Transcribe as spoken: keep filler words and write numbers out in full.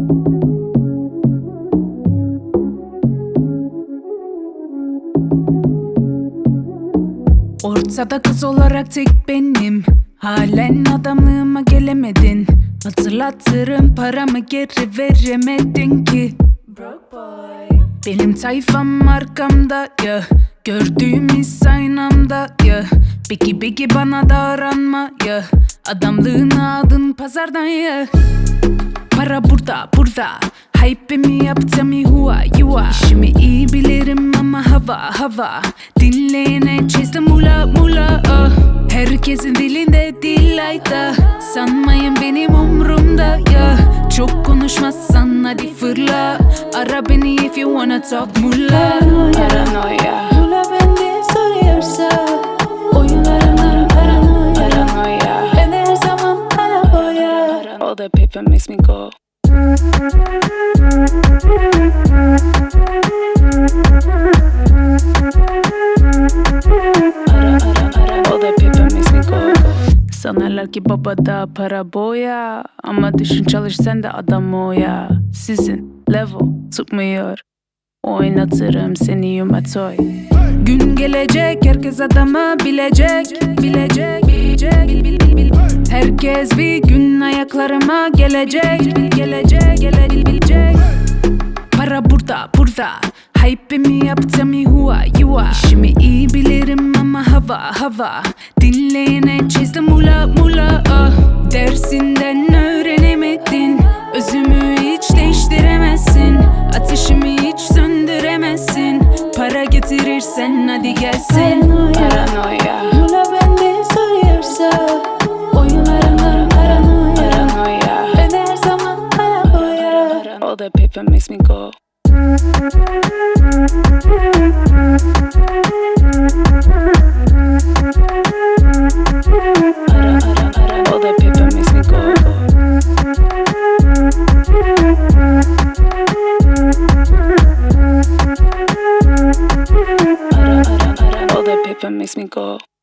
Ortada kız olarak tek benim. Halen adamlığıma gelemedin. Hatırlatırım, paramı geri veremedin ki. Benim tayfam arkamda ya, gördüğümüz aynamda ya. Peki peki bana davranma ya, adamlığını aldın pazardan ya. Para burada burada, hype'imi yaptım yuva yuva. İşimi iyi bilirim ama hava hava, dinleyene çizdim mula mula oh. Herkesin dilinde dil ayda, sanmayın benim umrumda ya. Çok konuşmazsan hadi fırla, ara beni if you wanna talk mula. Paranoya, Mula bende soruyorsa, oyunlarımdan paranoya. paranoya. Ben her zaman para boya. All that paper makes me go. Ara ara ara. All that paper makes me go. Sanarlar ki babada para boya, ama düşün çalış sen de adam o ya. Sizin level tutmuyor, oynatırım seni yumatoy. Gün gelecek, herkes adamı bilecek, bilecek, bilecek, bil, bil, bil, bil. Herkes bir gün ayaklarıma gelecek, gelecek, gelecek, bilecek. Para burada, burada, hype'imi yaptım yuva yuva. İşimi iyi bilirim ama hava hava, dinleyene çizdim mula mula oh. Dersinden öğrenemedin, özümü hiç değiştiremezsin. Ateşimi hiç söndüremezsin. Para getirirsen hadi gelsin. Paranoya, Mula bende soruyorsa, oyunlarımdan paranoya. paranoya. Ben her zaman para boya. All that paper makes me go. Ara ara ara. All that paper makes me go. Ara ara ara. All that paper makes me go.